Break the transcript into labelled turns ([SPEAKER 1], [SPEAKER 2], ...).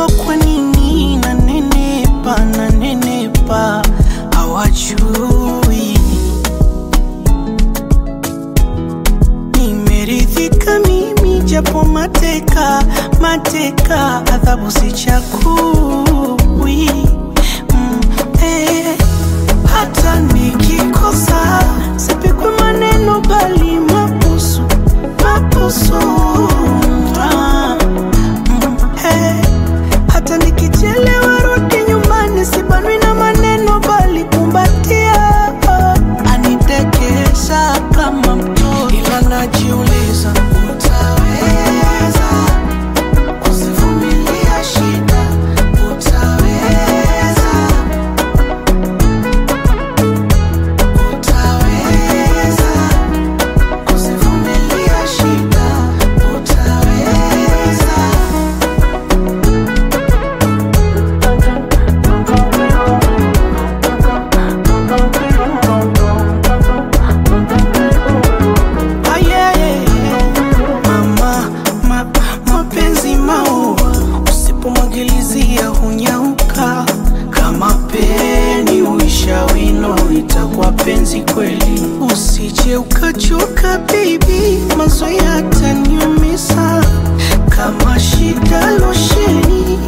[SPEAKER 1] wanajua kwa nini nanenepa hawajui. Nimeridhika mimi japo mateka adhabu sichagui. Hata nikikosa sipigwi maneno bali mabusu. Hata nikichelewa rudi nyumbani sibanwi na maneno bali kumbatia. Anitekesha kama mtoto ila najiuliza utaweza kuzivumilia shida, utaweza kuzivumilia shida, utaweza. Mapenzi maua usipomwagilizia hunyauka, kama peni uisha wino itakuwa penzi kweli. Usije ukachoka baby, mazoea yataniumiza kama shida losheni.